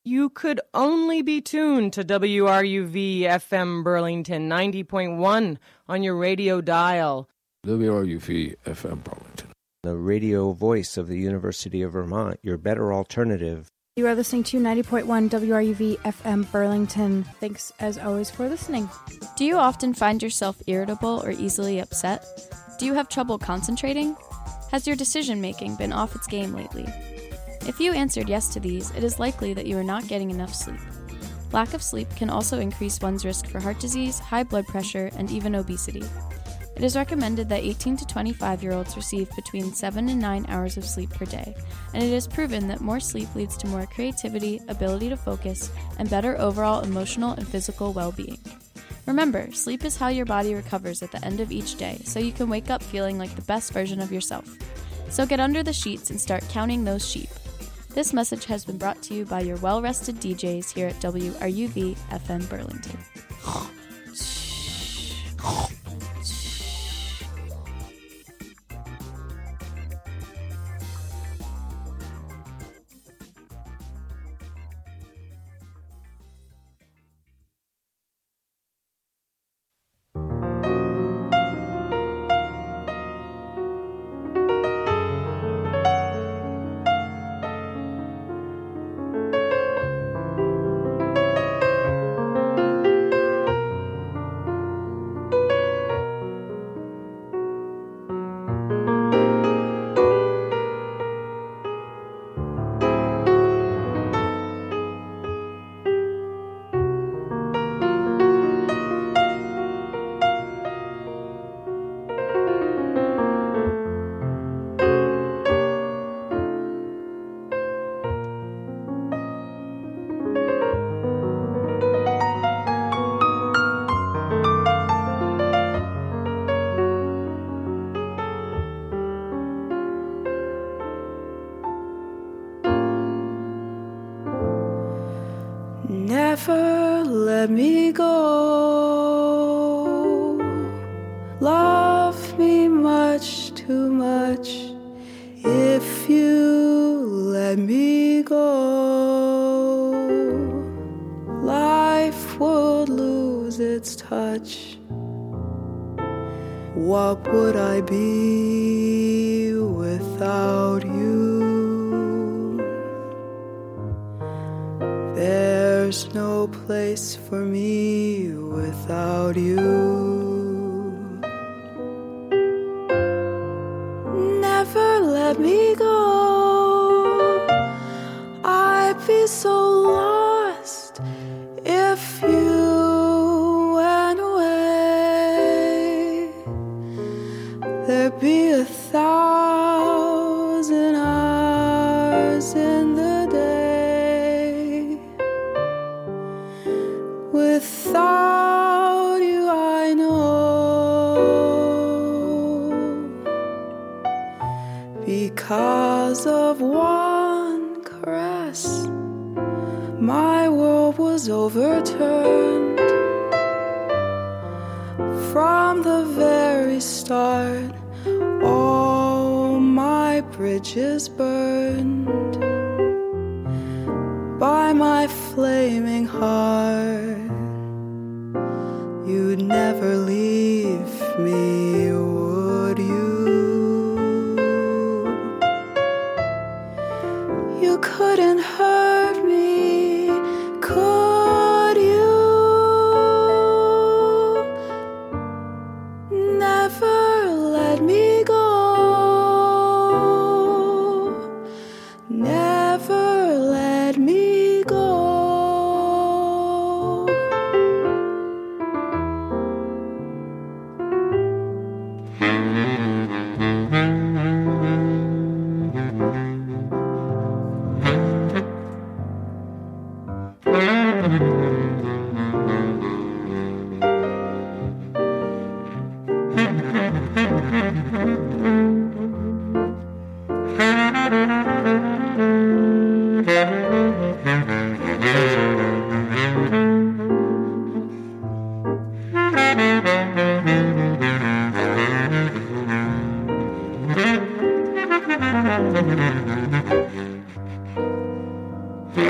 you could only be tuned to WRUV FM Burlington 90.1 on your radio dial. WRUV FM Burlington, the radio voice of the University of Vermont, your better alternative. You are listening to 90.1 WRUV FM Burlington. Thanks, as always, for listening. Do you often find yourself irritable or easily upset? Do you have trouble concentrating? Has your decision-making been off its game lately? If you answered yes to these, it is likely that you are not getting enough sleep. Lack of sleep can also increase one's risk for heart disease, high blood pressure, and even obesity. It is recommended that 18 to 25-year-olds receive between 7 and 9 hours of sleep per day, and it is proven that more sleep leads to more creativity, ability to focus, and better overall emotional and physical well-being. Remember, sleep is how your body recovers at the end of each day, so you can wake up feeling like the best version of yourself. So get under the sheets and start counting those sheep. This message has been brought to you by your well-rested DJs here at WRUV FM Burlington. Never let me go. Love me much too much. If you let me go, life would lose its touch. What would I be without you? There's no place for me without you. Never let me go. I'd be so lost if you went away. There'd be 1,000 hours in the day. Without you, I know, because of one caress, my world was overturned. From the very start, all my bridges burned by my flaming heart. You'd never leave me, would you? You couldn't hurt me, could you? Never let me go. Never let me go.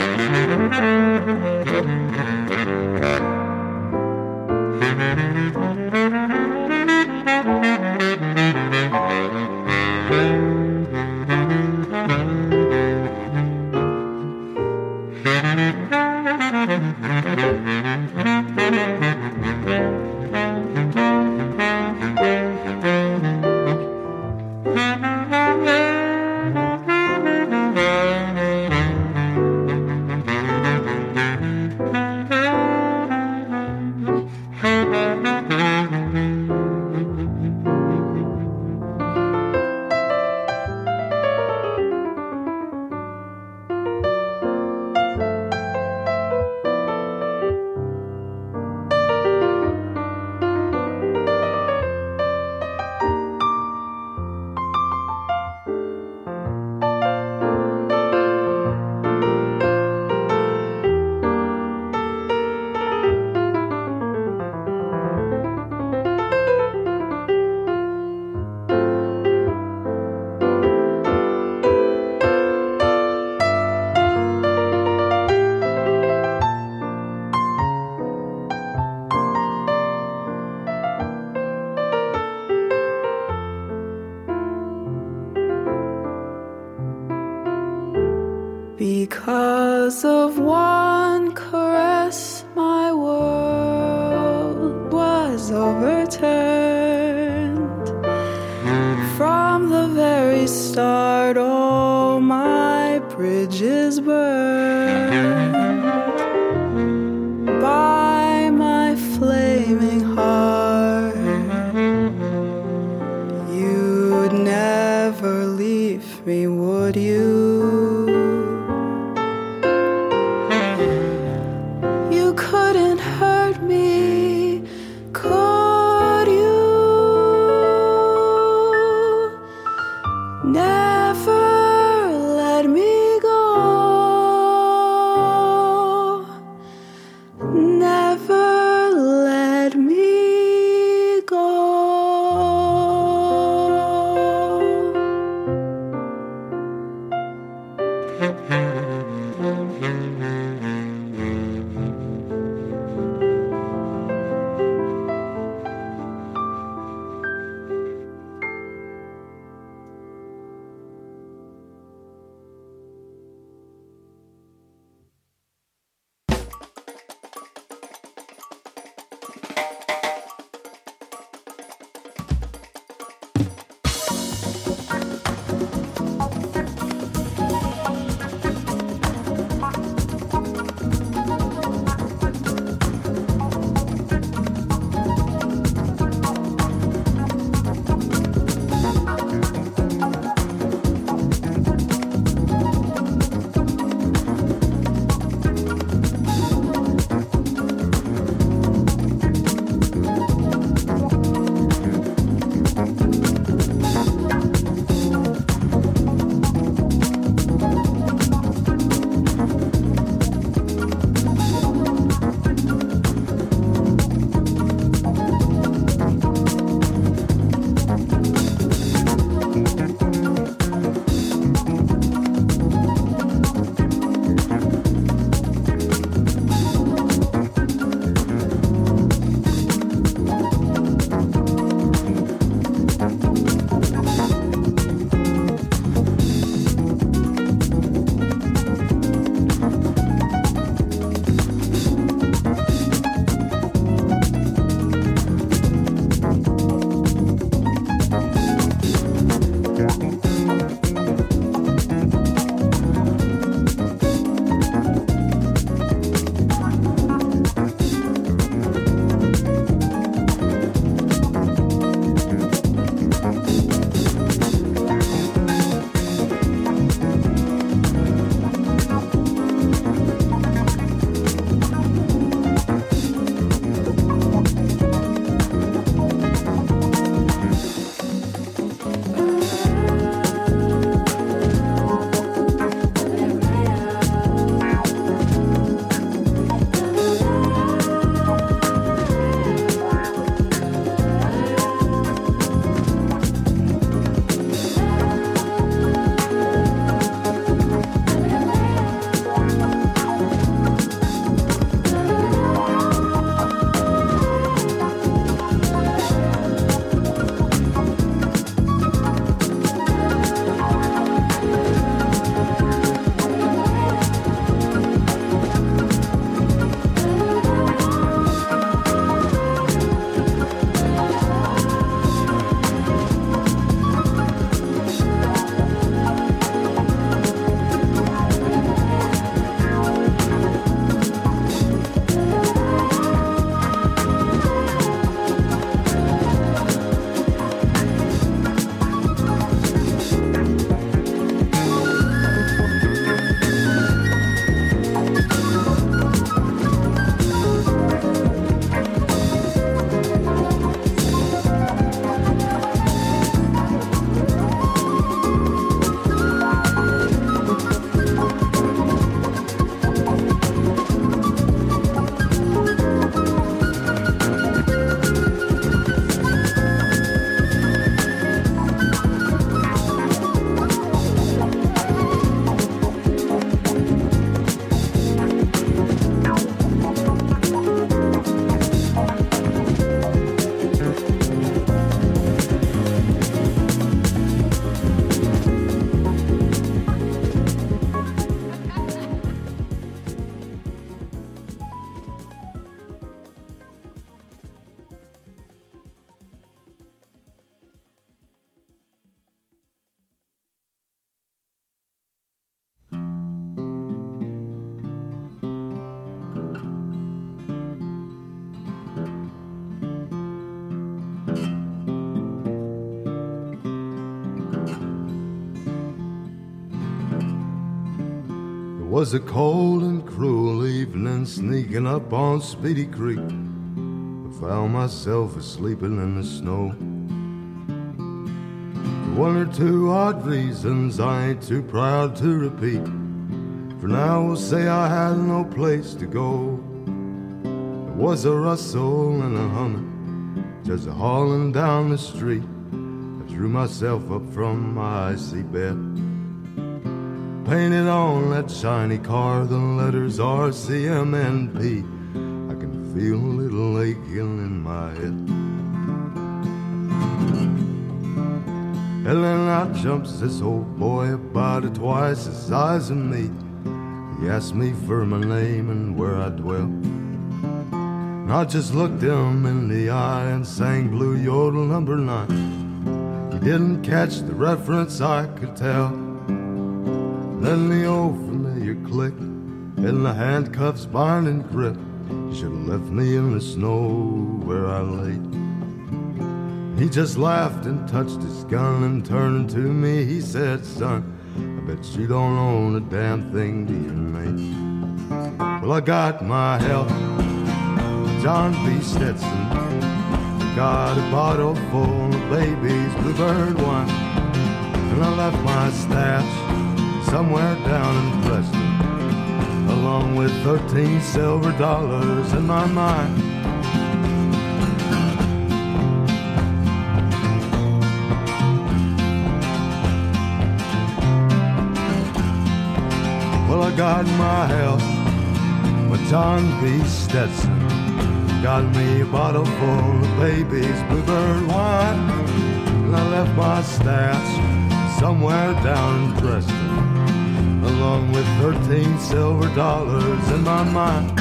Because of one caress, my world was overturned. From the very start, all my bridges burned by my flaming heart. You'd never leave me, would you? Was a cold and cruel evening, sneaking up on Speedy Creek. I found myself asleeping in the snow. For one or two odd reasons I ain't too proud to repeat. For now we'll say I had no place to go. There was a rustle and a humming, just a hauling down the street. I drew myself up from my icy bed. Painted on that shiny car, the letters RCMNP. I can feel a little aching in my head. And then out jumps this old boy about twice the size of me. He asked me for my name and where I dwell. And I just looked him in the eye and sang Blue Yodel number 9. He didn't catch the reference, I could tell. Then the old familiar click and the handcuffs binding grip. He should have left me in the snow where I lay. He just laughed and touched his gun and turned to me. He said, son, I bet you don't own a damn thing to your name. Well, I got my health, John B. Stetson. Got a bottle full of baby's bluebird wine. And I left my stash somewhere down in Preston, along with 13 silver dollars in my mind. Well, I got my health, my John B. Stetson. Got me a bottle full of baby's bluebird wine. And I left my stash somewhere down in Preston, along with 13 silver dollars in my mind.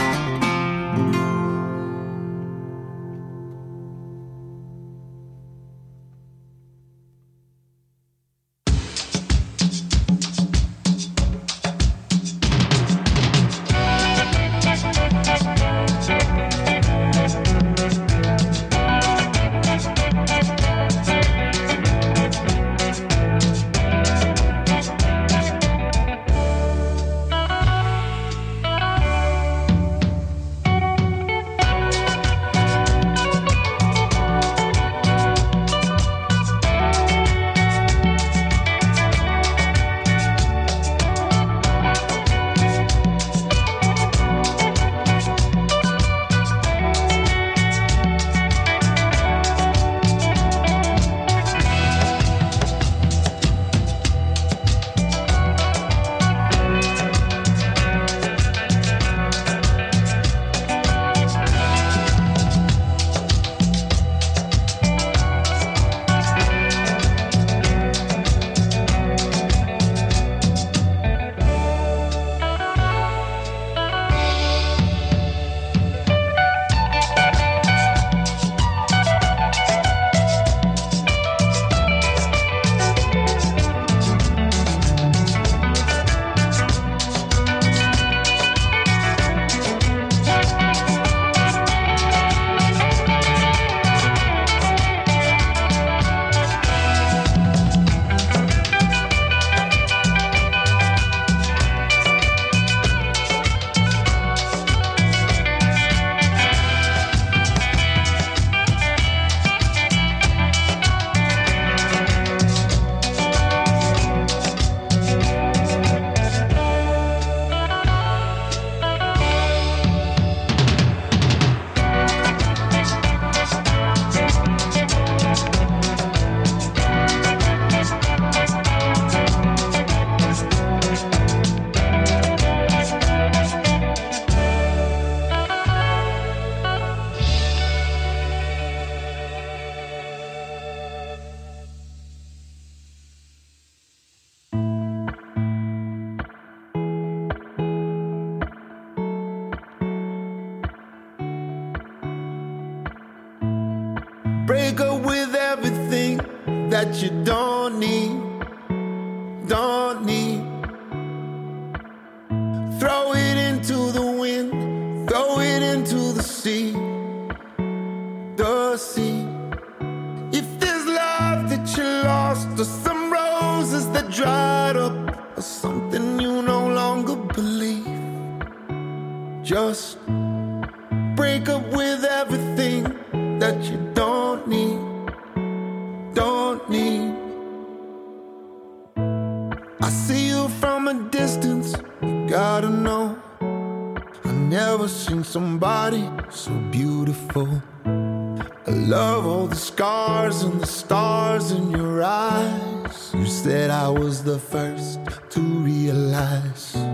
Break up with everything that you don't need, don't need. Throw it into the wind, throw it into the sea, the sea. If there's love that you lost, or some roses that dried up, or something you no longer just break up with everything that you don't need, don't need. I see you from a distance, you gotta know, I've never seen somebody so beautiful. I love all the scars and the stars in your eyes. You said I was the first to realize